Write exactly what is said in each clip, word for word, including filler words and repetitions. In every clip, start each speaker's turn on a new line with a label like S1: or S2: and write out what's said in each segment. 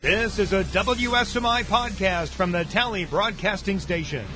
S1: This is a W S M I podcast from the Tally Broadcasting Station.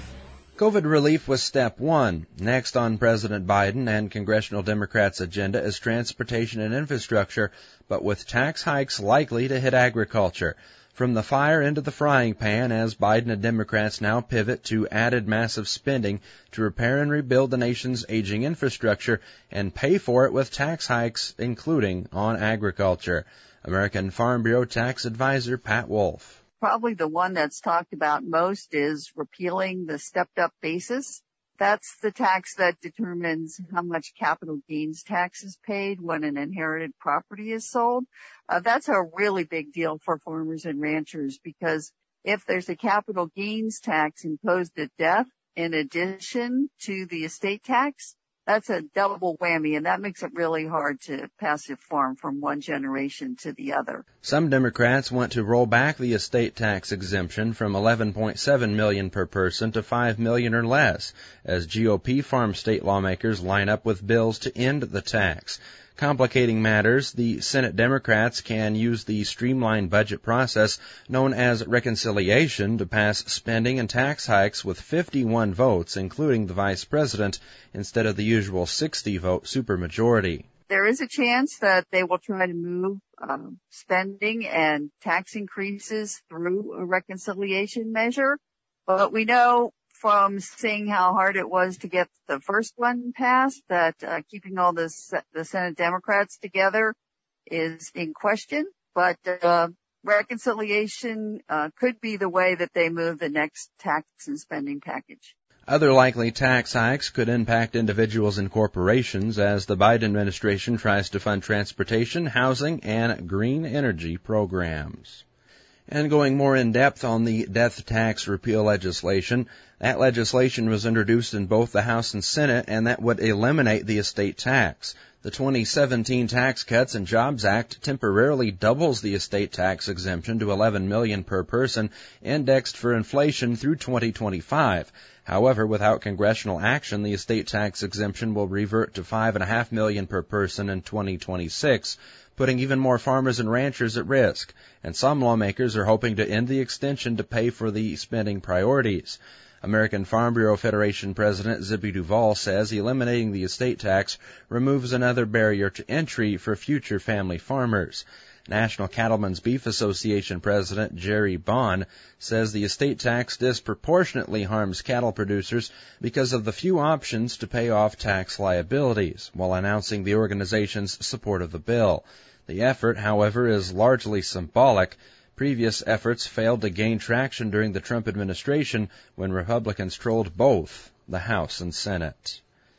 S2: COVID relief was step one. Next on President Biden and congressional Democrats' agenda is transportation and infrastructure, but with tax hikes likely to hit agriculture. From the fire into the frying pan as Biden and Democrats now pivot to added massive spending to repair and rebuild the nation's aging infrastructure and pay for it with tax hikes, including on agriculture. American Farm Bureau tax advisor Pat Wolf.
S3: Probably the one that's talked about most is repealing the stepped-up basis. That's the tax that determines how much capital gains tax is paid when an inherited property is sold. Uh, that's a really big deal for farmers and ranchers because if there's a capital gains tax imposed at death in addition to the estate tax, that's a double whammy, and that makes it really hard to pass a farm from one generation to the other.
S2: Some Democrats want to roll back the estate tax exemption from eleven point seven million dollars per person to five million dollars or less, as G O P farm state lawmakers line up with bills to end the tax. Complicating matters, the Senate Democrats can use the streamlined budget process known as reconciliation to pass spending and tax hikes with fifty-one votes, including the vice president, instead of the usual sixty-vote supermajority.
S3: There is a chance that they will try to move um, spending and tax increases through a reconciliation measure, but we know from seeing how hard it was to get the first one passed, that uh, keeping all the, the Senate Democrats together is in question. But uh, reconciliation uh, could be the way that they move the next tax and spending package.
S2: Other likely tax hikes could impact individuals and corporations as the Biden administration tries to fund transportation, housing, and green energy programs. And going more in depth on the death tax repeal legislation, that legislation was introduced in both the House and Senate, and that would eliminate the estate tax. The twenty seventeen Tax Cuts and Jobs Act temporarily doubles the estate tax exemption to eleven million dollars per person, indexed for inflation through twenty twenty-five. However, without congressional action, the estate tax exemption will revert to five point five million dollars per person in twenty twenty-six, putting even more farmers and ranchers at risk. And some lawmakers are hoping to end the extension to pay for the spending priorities. American Farm Bureau Federation President Zippy Duvall says eliminating the estate tax removes another barrier to entry for future family farmers. National Cattlemen's Beef Association President Jerry Bond says the estate tax disproportionately harms cattle producers because of the few options to pay off tax liabilities, while announcing the organization's support of the bill. The effort, however, is largely symbolic. Previous efforts failed to gain traction during the Trump administration when Republicans trolled both the House and Senate.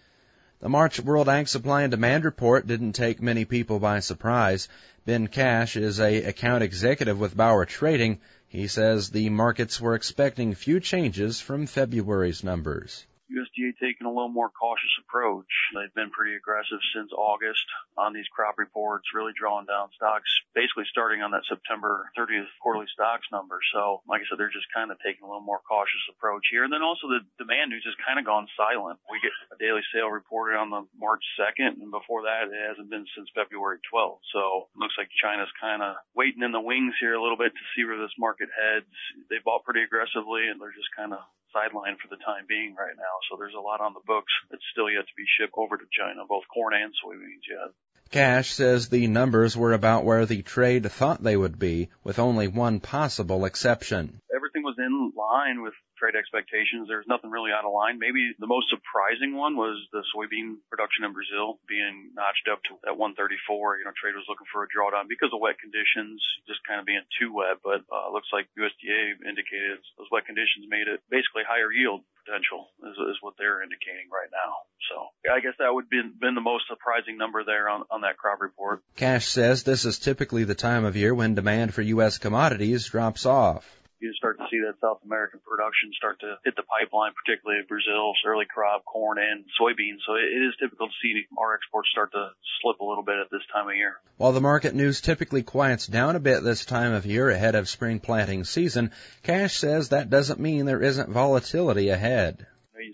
S2: The March World Ag Supply and Demand Report didn't take many people by surprise. Ben Cash is a account executive with Bauer Trading. He says the markets were expecting few changes from February's numbers.
S4: U S D A taking a little more cautious approach. They've been pretty aggressive since August on these crop reports, really drawing down stocks, basically starting on that September thirtieth quarterly stocks number. So, like I said, they're just kind of taking a little more cautious approach here. And then also the demand news has kind of gone silent. We get a daily sale reported on the March second, and before that, it hasn't been since February twelfth. So, it looks like China's kind of waiting in the wings here a little bit to see where this market heads. They bought pretty aggressively, and they're just kind of sideline for the time being right now. So there's a lot on the books that's still yet to be shipped over to China, both corn and soybeans yet.
S2: Cash says the numbers were about where the trade thought they would be, with only one possible exception.
S4: Everything was in line with trade expectations. There's nothing really out of line. Maybe the most surprising one was the soybean production in Brazil being notched up to at one thirty-four. You know, trade was looking for a drawdown because of wet conditions, just kind of being too wet. But uh, looks like U S D A indicated those wet conditions made it basically higher yield potential is, is what they're indicating right now. So yeah, I guess that would be been the most surprising number there on, on that crop report.
S2: Cash says this is typically the time of year when demand for U S commodities drops off.
S4: You start to see that South American production start to hit the pipeline, particularly Brazil's early crop, corn, and soybeans. So it is typical to see our exports start to slip a little bit at this time of year.
S2: While the market news typically quiets down a bit this time of year ahead of spring planting season, Cash says that doesn't mean there isn't volatility ahead.
S4: You see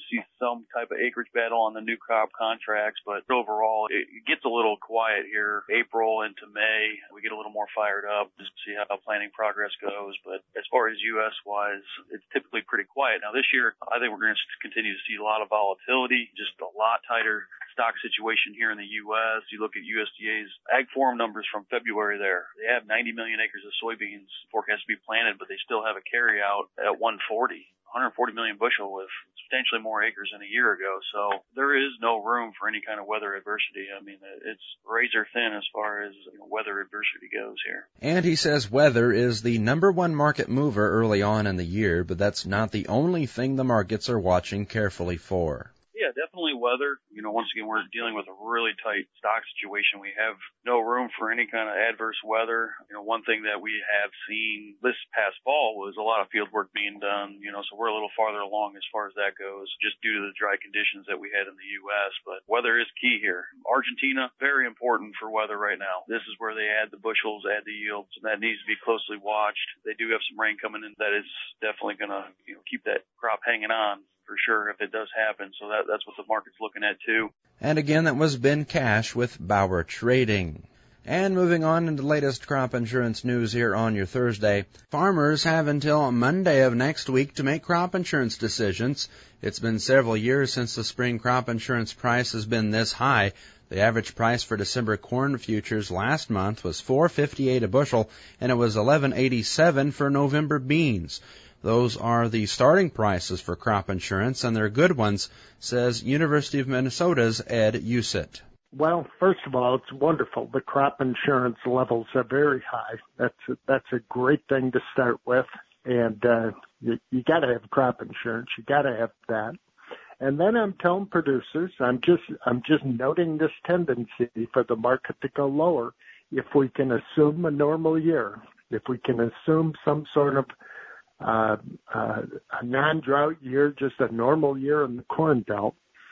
S4: some type of acreage battle on the new crop contracts, but overall it gets a little quiet here. April into May, we get a little more fired up just to see how planting progress goes. But as far as U S wise, it's typically pretty quiet. Now this year, I think we're going to continue to see a lot of volatility, just a lot tighter stock situation here in the U S. You look at U S D A's Ag Forum numbers from February there. They have ninety million acres of soybeans forecast to be planted, but they still have a carryout at one forty. one hundred forty million bushel with substantially more acres than a year ago. So there is no room for any kind of weather adversity. I mean, it's razor thin as far as you know, weather adversity goes here.
S2: And he says weather is the number one market mover early on in the year, but that's not the only thing the markets are watching carefully for.
S4: Yeah, definitely weather. You know, once again, we're dealing with a really tight stock situation. We have no room for any kind of adverse weather. You know, one thing that we have seen this past fall was a lot of field work being done, you know, so we're a little farther along as far as that goes, just due to the dry conditions that we had in the U S. But weather is key here. Argentina, very important for weather right now. This is where they add the bushels, add the yields, and that needs to be closely watched. They do have some rain coming in that is definitely going to, you know, keep that crop hanging on for sure if it does happen. So that, that's what the market's looking at too.
S2: And again, that was Ben Cash with Bauer Trading. And moving on into the latest crop insurance news here on your Thursday. Farmers have until Monday of next week to make crop insurance decisions. It's been several years since the spring crop insurance price has been this high. The average price for December corn futures last month was four fifty-eight a bushel, and it was eleven eighty-seven for November beans. Those are the starting prices for crop insurance, and they're good ones, says University of Minnesota's Ed Usit.
S5: Well, first of all, it's wonderful. The crop insurance levels are very high. That's a, that's a great thing to start with, and uh, you, you got to have crop insurance. You got to have that. And then I'm telling producers, I'm just I'm just noting this tendency for the market to go lower. If we can assume a normal year, if we can assume some sort of Uh, uh, a non-drought year, just a normal year in the corn belt,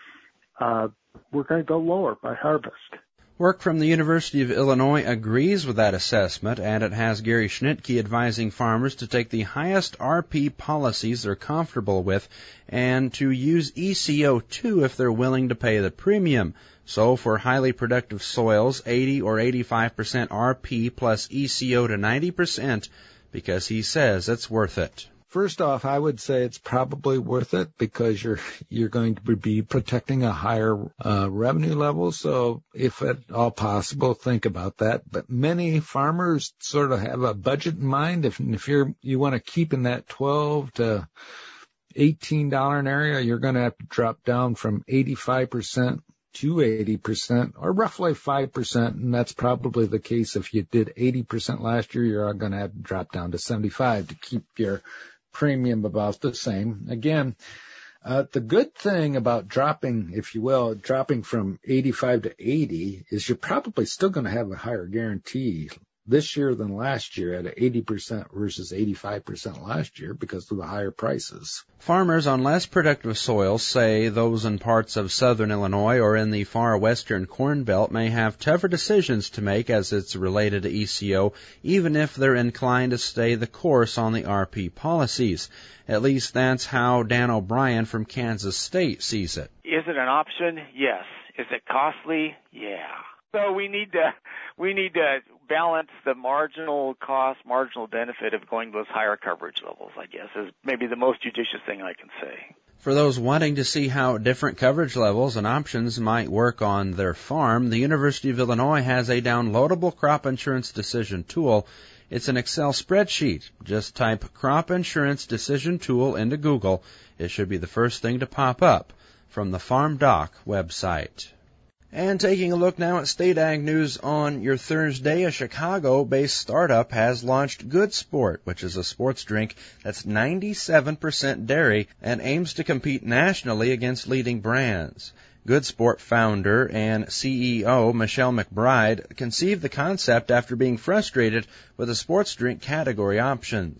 S5: uh, we're going to go lower by harvest.
S2: Work from the University of Illinois agrees with that assessment, and it has Gary Schnitke advising farmers to take the highest R P policies they're comfortable with and to use E C O two if they're willing to pay the premium. So for highly productive soils, eighty or eighty-five percent R P plus E C O to ninety percent, because he says it's worth it.
S6: First off, I would say it's probably worth it because you're you're going to be protecting a higher uh, revenue level. So if at all possible, think about that. But many farmers sort of have a budget in mind. If if you're you want to keep in that twelve to eighteen dollar an area, you're going to have to drop down from eighty-five percent to eighty percent, or roughly five percent, and that's probably the case. If you did eighty percent last year, you're going to have to drop down to seventy-five to keep your premium about the same. Again, uh, the good thing about dropping, if you will, dropping from eighty-five to eighty is you're probably still going to have a higher guarantee this year than last year at eighty percent versus eighty-five percent last year because of the higher prices.
S2: Farmers on less productive soils, say those in parts of southern Illinois or in the far western corn belt, may have tougher decisions to make as it's related to E C O, even if they're inclined to stay the course on the R P policies. At least that's how Dan O'Brien from Kansas State sees it.
S7: Is it an option? Yes. Is it costly? Yeah. So we need to we need to balance the marginal cost, marginal benefit of going to those higher coverage levels, I guess, is maybe the most judicious thing I can say.
S2: For those wanting to see how different coverage levels and options might work on their farm, the University of Illinois has a downloadable crop insurance decision tool. It's an Excel spreadsheet. Just type crop insurance decision tool into Google. It should be the first thing to pop up from the FarmDoc website. And taking a look now at State Ag News on your Thursday, a Chicago-based startup has launched Good Sport, which is a sports drink that's ninety-seven percent dairy and aims to compete nationally against leading brands. Good Sport founder and C E O Michelle McBride conceived the concept after being frustrated with the sports drink category options.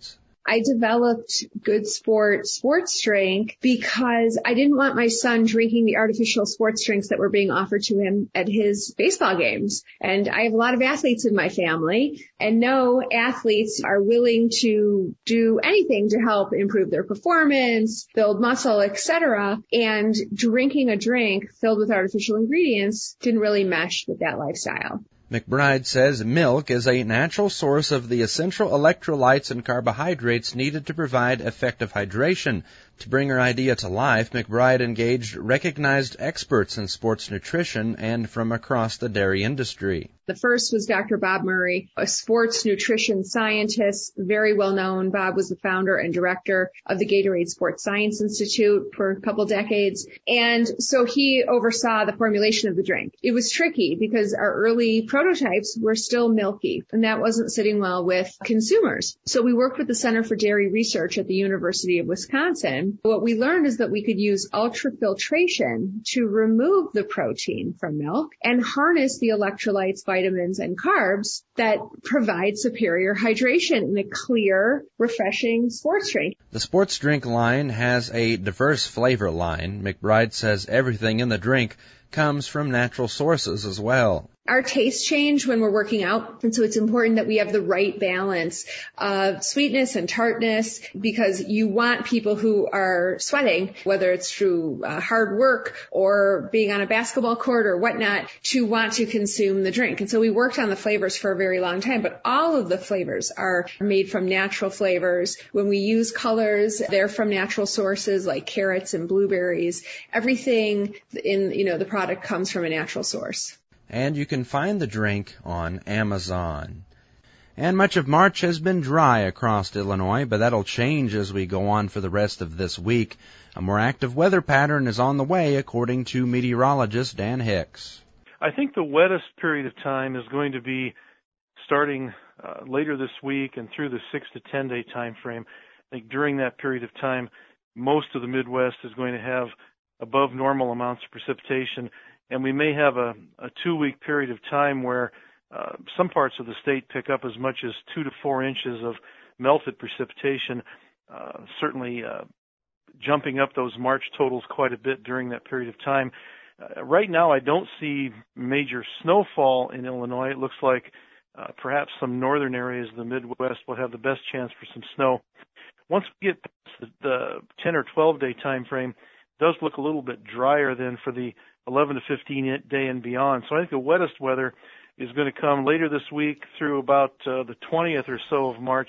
S8: I developed Good Sport sports drink because I didn't want my son drinking the artificial sports drinks that were being offered to him at his baseball games. And I have a lot of athletes in my family, and no athletes are willing to do anything to help improve their performance, build muscle, et cetera. And drinking a drink filled with artificial ingredients didn't really mesh with that lifestyle.
S2: McBride says milk is a natural source of the essential electrolytes and carbohydrates needed to provide effective hydration. To bring her idea to life, McBride engaged recognized experts in sports nutrition and from across the dairy industry.
S8: The first was Doctor Bob Murray, a sports nutrition scientist, very well known. Bob was the founder and director of the Gatorade Sports Science Institute for a couple decades. And so he oversaw the formulation of the drink. It was tricky because our early prototypes were still milky, and that wasn't sitting well with consumers. So we worked with the Center for Dairy Research at the University of Wisconsin. What we learned is that we could use ultrafiltration to remove the protein from milk and harness the electrolytes, vitamins, and carbs that provide superior hydration in a clear, refreshing sports drink.
S2: The sports drink line has a diverse flavor line. McBride says everything in the drink comes from natural sources as well.
S8: Our tastes change when we're working out, and so it's important that we have the right balance of sweetness and tartness, because you want people who are sweating, whether it's through uh, hard work or being on a basketball court or whatnot, to want to consume the drink. And so we worked on the flavors for a very long time, but all of the flavors are made from natural flavors. When we use colors, they're from natural sources like carrots and blueberries. Everything in, you know, the product comes from a natural source.
S2: And you can find the drink on Amazon. And much of March has been dry across Illinois, but that'll change as we go on for the rest of this week. A more active weather pattern is on the way, according to meteorologist Dan Hicks.
S9: I think the wettest period of time is going to be starting uh, later this week and through the six to ten day time frame. I think during that period of time, most of the Midwest is going to have above normal amounts of precipitation. And we may have a, a two-week period of time where uh, some parts of the state pick up as much as two to four inches of melted precipitation, uh, certainly uh, jumping up those March totals quite a bit during that period of time. Uh, right now, I don't see major snowfall in Illinois. It looks like uh, perhaps some northern areas of the Midwest will have the best chance for some snow. Once we get past the, the ten or twelve day time frame, it does look a little bit drier than for the eleven to fifteen day and beyond. So I think the wettest weather is going to come later this week through about uh, the twentieth or so of March.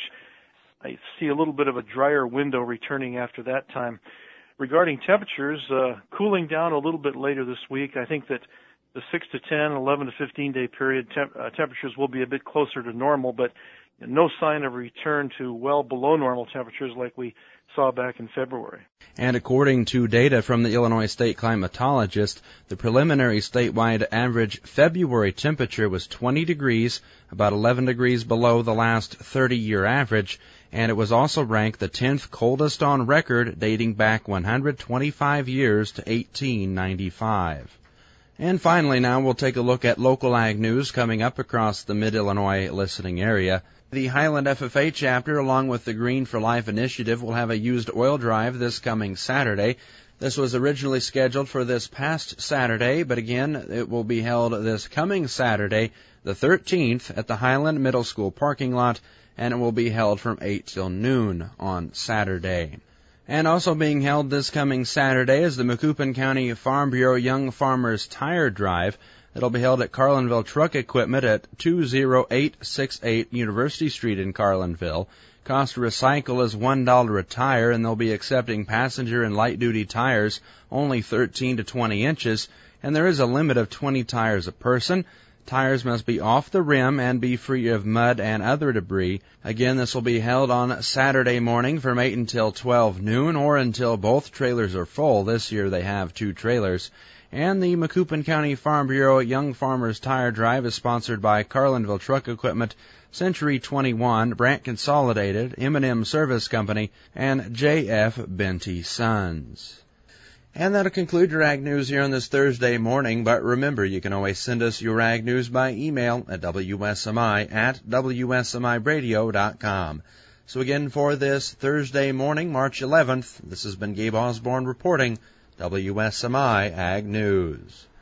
S9: I see a little bit of a drier window returning after that time. Regarding temperatures, uh, cooling down a little bit later this week. I think that the six to ten, eleven to fifteen day period temp- uh, temperatures will be a bit closer to normal, but no sign of return to well below normal temperatures like we saw back in February.
S2: And according to data from the Illinois State Climatologist, the preliminary statewide average February temperature was twenty degrees, about eleven degrees below the last thirty-year average, and it was also ranked the tenth coldest on record, dating back one hundred twenty-five years to eighteen ninety-five. And finally now we'll take a look at local ag news coming up across the Mid-Illinois listening area. The Highland F F A chapter, along with the Green for Life initiative, will have a used oil drive this coming Saturday. This was originally scheduled for this past Saturday, but again, it will be held this coming Saturday, the thirteenth, at the Highland Middle School parking lot, and it will be held from eight till noon on Saturday. And also being held this coming Saturday is the Macoupin County Farm Bureau Young Farmers Tire Drive. It'll be held at Carlinville Truck Equipment at two oh eight six eight University Street in Carlinville. Cost to recycle is one dollar a tire, and they'll be accepting passenger and light-duty tires, only thirteen to twenty inches, and there is a limit of twenty tires a person. Tires must be off the rim and be free of mud and other debris. Again, this will be held on Saturday morning from eight until twelve noon, or until both trailers are full. This year they have two trailers. And the Macoupin County Farm Bureau Young Farmers Tire Drive is sponsored by Carlinville Truck Equipment, Century twenty-one, Brandt Consolidated, M and M Service Company, and J F Benty Sons. And that'll conclude your Ag News here on this Thursday morning, but remember, you can always send us your Ag News by email at W S M I at W S M I radio dot com. So again, for this Thursday morning, March eleventh, this has been Gabe Osborne reporting W S M I Ag News.